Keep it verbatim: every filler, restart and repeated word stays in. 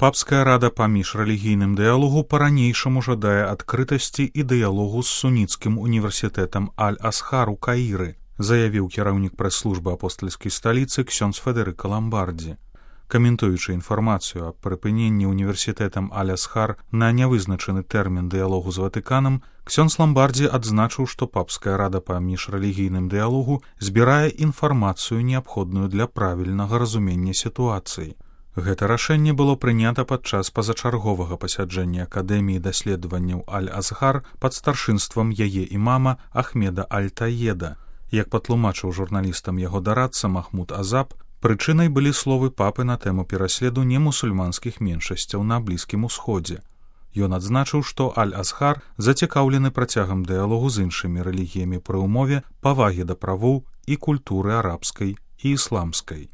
Папская рада па міжрэлігійным дыялогу па-ранейшаму жадае адкрытасці і дыялогу з суніцкім універсітэтам Аль-Асхар у Каіры, заявіў кіраўнік прэс-службы апостальскай сталіцы ксёндз Федэрыка Ламбардзі. Каментуючы інфармацыю аб прыпыненні універсітэтам Аль-Асхар на нявызначаны тэрмін дыялогу з Ватыканам, ксёндз Ламбардзі адзначыў, што Папская рада па міжрэлігійным дыялогу збірае інфармацыю, неабходную для правільнага разумення сітуацыі. Гэта рашэнне было прынята падчас пазачарговага пасяджэння Акадэміі даследаванняў Аль-Азгар пад старшынствам яе імама Ахмеда Аль-Таеда. Як патлумачыў журналістам яго дарадца Махмуд Азаб, прычынай былі словы папы на тэму пераследу немусульманскіх меншасцяў на Блізкім Усходзе. Ён адзначыў, што Аль-Азгар зацікаўлены працягам дыялогу з іншымі рэлігіямі пры ўмове павагі да правоў і культуры арабскай і ісламскай.